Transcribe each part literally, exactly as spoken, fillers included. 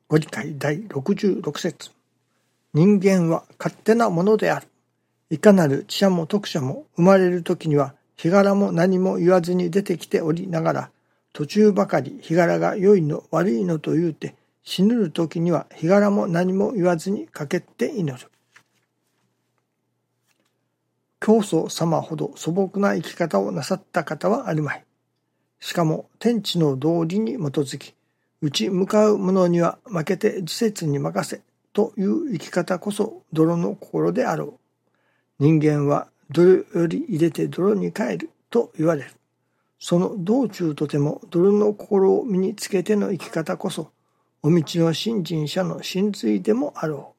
ご理解だいろくじゅうろく節。人間は勝手なものである。いかなる知者も徳者も生まれる時には日柄も何も言わずに出てきておりながら、途中ばかり日柄が良いの悪いのと言うて、死ぬる時には日柄も何も言わずにかけて祈る。教祖様ほど素朴な生き方をなさった方はあるまい。しかも天地の道理に基づき、打ち向かう者には負けて自節に任せという生き方こそ泥の心であろう。人間は泥より入れて泥に帰ると言われる。その道中とても泥の心を身につけての生き方こそ、お道の信心者の真髄でもあろ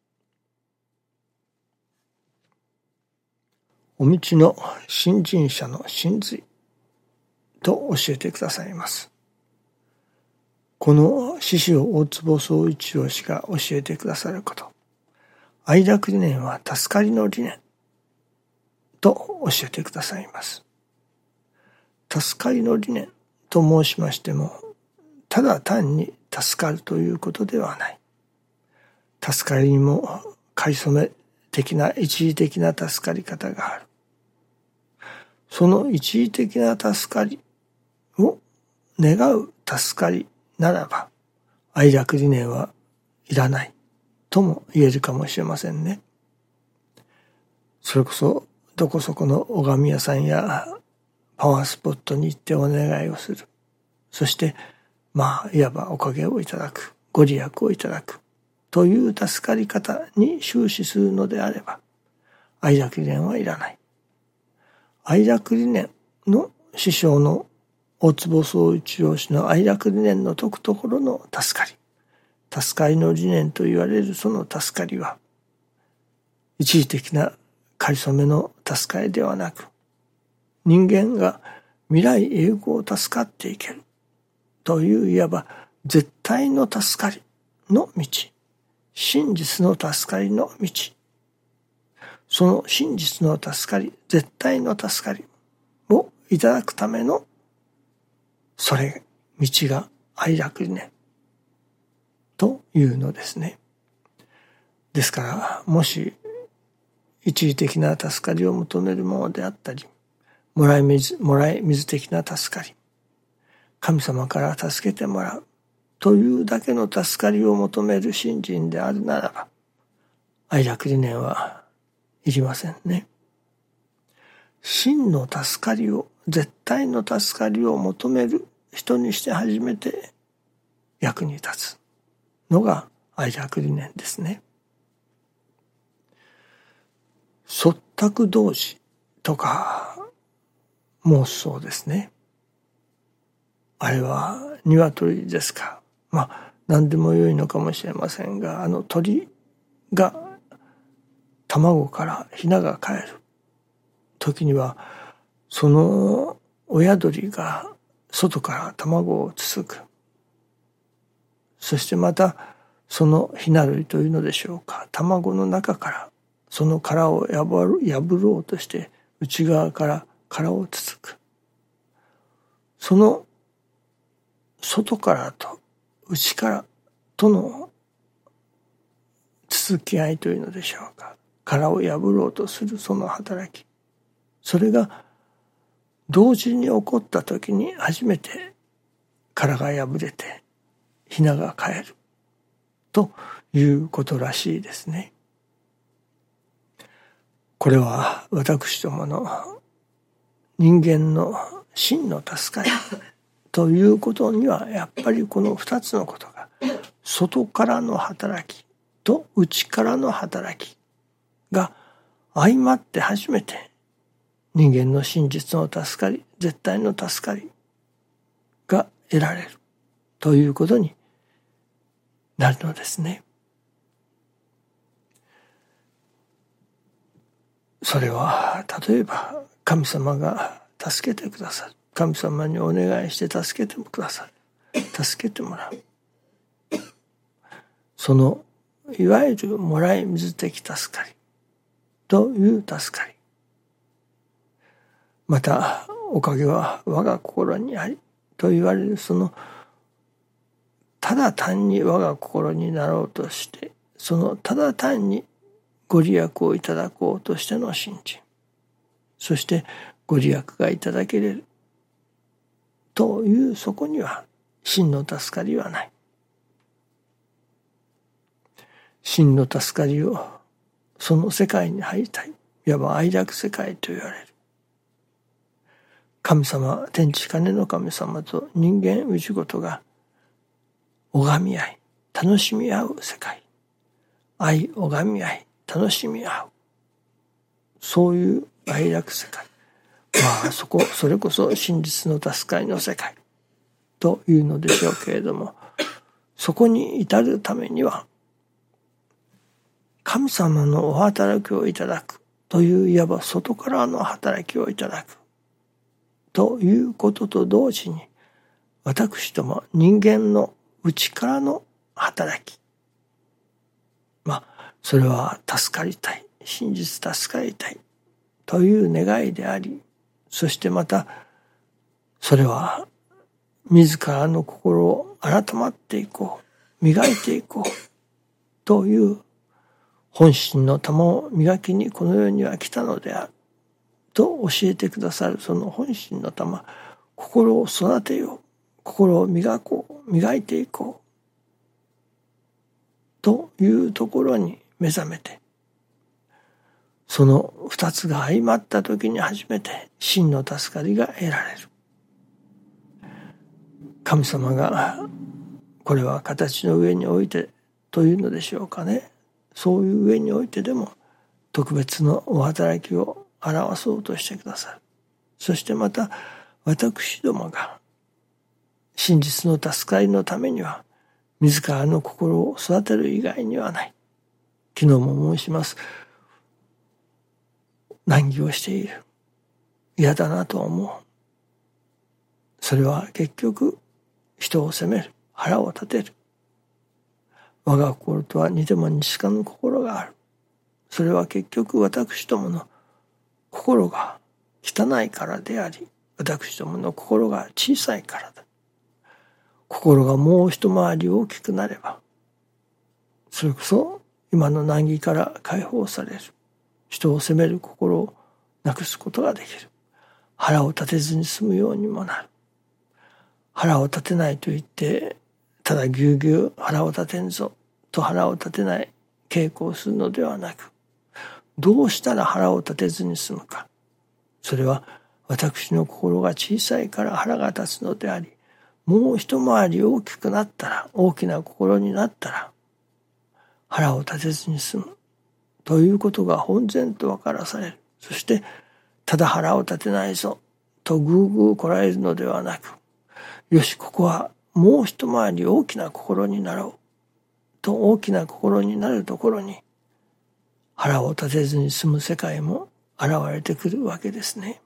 う。お道の信心者の真髄と教えてくださいます。この師匠大坪宗一郎氏が教えてくださること、愛楽理念は助かりの理念と教えてくださいます。助かりの理念と申しましても、ただ単に助かるということではない。助かりにもかいそめ的な一時的な助かり方がある。その一時的な助かりを願う助かりならば、愛楽理念はいらないとも言えるかもしれませんね。それこそどこそこの拝み屋さんやパワースポットに行ってお願いをする。そしてまあいわばおかげをいただく、ご利益をいただくという助かり方に終始するのであれば、愛楽理念はいらない。愛楽理念の師匠の大坪宗一郎氏の愛楽理念の説くところの助かり、助かりの理念と言われるその助かりは、一時的なかりそめの助かりではなく、人間が未来永劫を助かっていけるといういわば絶対の助かりの道、真実の助かりの道、その真実の助かり、絶対の助かりをいただくためのそれ道が愛楽理念というのですね。ですからもし一時的な助かりを求めるものであったり、もらい水、もらい水的な助かり、神様から助けてもらうというだけの助かりを求める信心であるならば、愛楽理念はいりませんね。真の助かりを、絶対の助かりを求める人にして初めて役に立つのが愛楽理念ですね。率託同志とかもそうですね。あれは鶏ですか。まあ何でもよいのかもしれませんが、あの鳥が卵からヒナが帰る時には、その親鳥が外から卵をつつく。そしてまたそのヒナ類というのでしょうか、卵の中からその殻を破る、破ろうとして内側から殻をつつく。その外からと内からとのつつき合いというのでしょうか、殻を破ろうとするその働き、それが同時に起こった時に初めて殻が破れてヒナが帰るということらしいですね。これは私どもの人間の真の助かりということには、やっぱりこの二つのことが、外からの働きと内からの働きが相まって初めて人間の真実の助かり、絶対の助かりが得られるということになるのですね。それは例えば神様が助けてくださる、神様にお願いして助けてくださる、助けてもらう、そのいわゆるもらい水的助かりという助かり、またおかげは我が心にありと言われるそのただ単に我が心になろうとして、そのただ単にご利益をいただこうとしての信心、そしてご利益がいただけれるという、そこには真の助かりはない。真の助かりをその世界に入りたい、いわば愛楽世界と言われる。神様、天地金の神様と人間氏ごとが拝み合い、楽しみ合う世界。愛、拝み合い、楽しみ合う。そういう愛楽世界。まあそこ、それこそ真実の助かりの世界というのでしょうけれども、そこに至るためには、神様のお働きをいただくといういわば外からの働きをいただくということと同時に、私ども人間の内からの働き、まあそれは助かりたい、真実助かりたいという願いであり、そしてまたそれは自らの心を改まっていこう、磨いていこうという本心の玉を磨きにこの世には来たのであると教えてくださる、その本心の玉、心を育てよう、心を磨こう、磨いていこうというところに目覚めて、その二つが相まった時に初めて真の助かりが得られる。神様がこれは形の上においてというのでしょうかね。そういう上においてでも特別のお働きを表そうとしてくださる。そしてまた私どもが真実の助かりのためには自らの心を育てる以外にはない。昨日も申します。難儀をしている。嫌だなと思う。それは結局人を責める。腹を立てる。我が心とは似ても似つかぬ心がある。それは結局私どもの心が汚いからであり、私どもの心が小さいからだ。心がもう一回り大きくなれば、それこそ今の難儀から解放される。人を責める心をなくすことができる。腹を立てずに済むようにもなる。腹を立てないと言って、ただぎゅうぎゅう腹を立てんぞと腹を立てない稽古をするのではなく、どうしたら腹を立てずに済むか。それは私の心が小さいから腹が立つのであり、もう一回り大きくなったら、大きな心になったら、腹を立てずに済むということが本然と分からされる。そして、ただ腹を立てないぞとぐうぐうこらえるのではなく、よし、ここはもう一回り大きな心になろうと大きな心になるところに、腹を立てずに済む世界も現れてくるわけですね。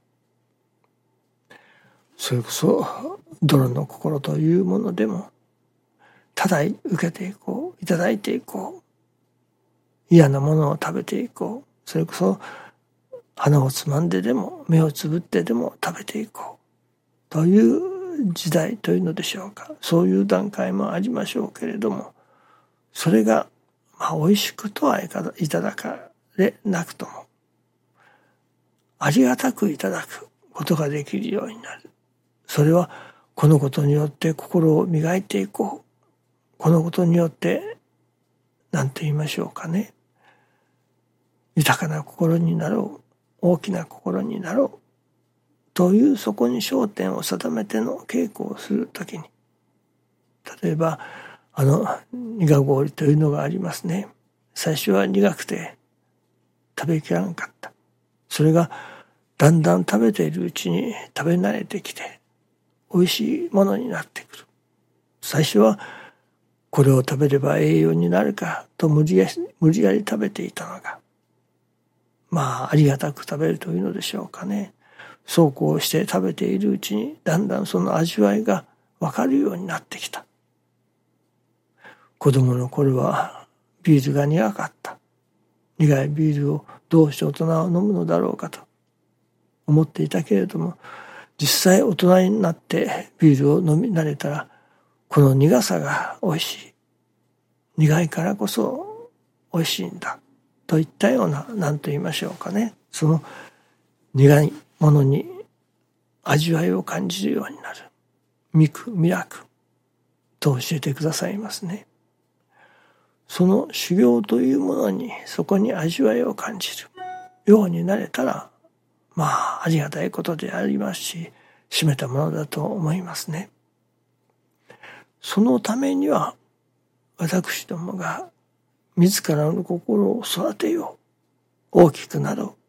それこそ泥の心というものでも、ただ受けていこう、いただいていこう、嫌なものを食べていこう、それこそ鼻をつまんででも目をつぶってでも食べていこうという時代というのでしょうか。そういう段階もありましょうけれども、それがまあ美味しくとはいただかれなくとも、ありがたくいただくことができるようになる。それはこのことによって心を磨いていこう。このことによって何て言いましょうかね。豊かな心になろう。大きな心になろう。というそこに焦点を定めての稽古をするときに、例えばあの苦氷というのがありますね。最初は苦くて食べきらんかった。それがだんだん食べているうちに食べ慣れてきて美味しいものになってくる。最初はこれを食べれば栄養になるかと無理やり、無理やり食べていたのが、まあありがたく食べるというのでしょうかね。そうこうして食べているうちにだんだんその味わいがわかるようになってきた。子供の頃はビールが苦かった。苦いビールをどうして大人は飲むのだろうかと思っていたけれども、実際大人になってビールを飲み慣れたらこの苦さがおいしい。苦いからこそおいしいんだ。といったような、何と言いましょうかね。その苦いものに味わいを感じるようになる。味苦味楽と教えてくださいますね。その修行というものにそこに味わいを感じるようになれたら、まあありがたいことでありますし、締めたものだと思いますね。そのためには私どもが自らの心を育てよう、大きくなろう、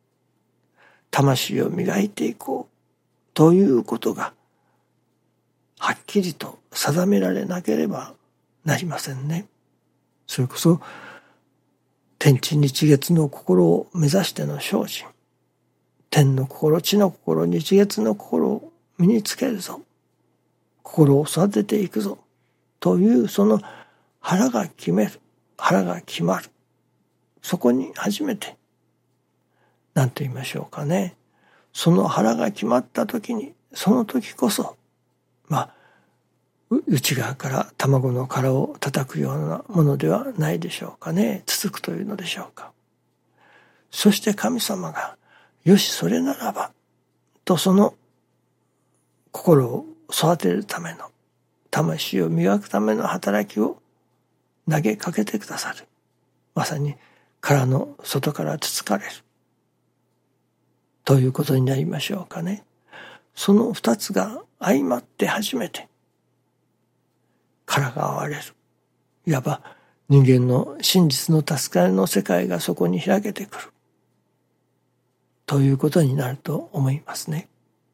魂を磨いていこうということがはっきりと定められなければなりませんね。それこそ天地日月の心を目指しての精進、天の心、地の心、日月の心を身につけるぞ、心を育てていくぞというその腹が決める、腹が決まる、そこに初めて何と言いましょうかね、その腹が決まった時に、その時こそまあ内側から卵の殻を叩くようなものではないでしょうかね。つつくというのでしょうか。そして神様がよしそれならばと、その心を育てるための、魂を磨くための働きを投げかけてくださる。まさに殻の外からつつかれるということになりましょうかね。その二つが相まって初めて殻が割れる。いわば人間の真実の助かりの世界がそこに開けてくるということになると思いますね。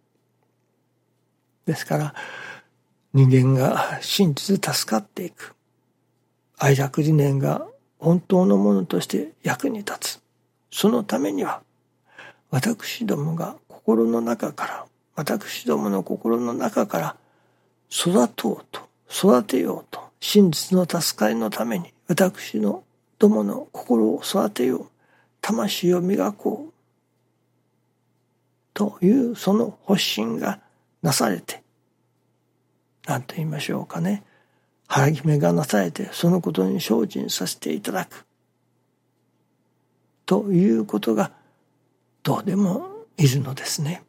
ですから人間が真実助かっていく、愛楽理念が本当のものとして役に立つ。そのためには私どもが心の中から私どもの心の中から育とうと育てようと、真実の助かりのために私のどもの心を育てよう、魂を磨こうというその発心がなされて、何と言いましょうかね、腹決めがなされて、そのことに精進させていただくということがどうでもいるのですね。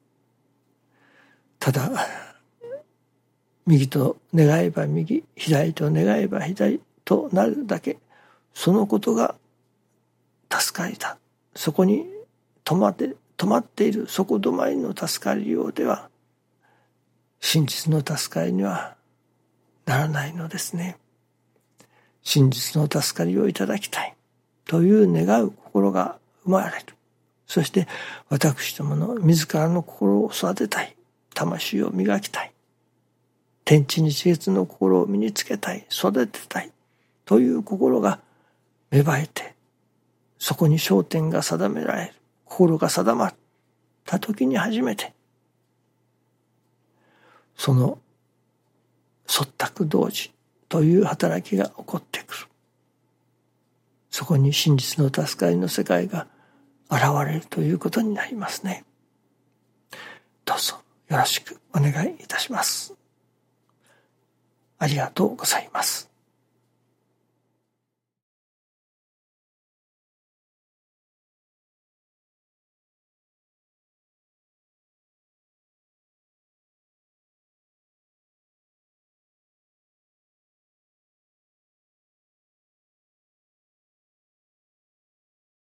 ただ右と願えば右、左と願えば左となるだけ、そのことが助かりだ。そこに止まって止まっているそこ止まりの助かりようでは真実の助かりにはならないのですね。真実の助かりをいただきたいという願う心が生まれる。そして私どもの自らの心を育てたい、魂を磨きたい、天地日月の心を身につけたい、育てたいという心が芽生えて、そこに焦点が定められる、心が定まった時に初めてその忖度同時という働きが起こってくる。そこに真実の助かりの世界が現れるということになりますね。どうぞよろしくお願いいたします。ありがとうございます。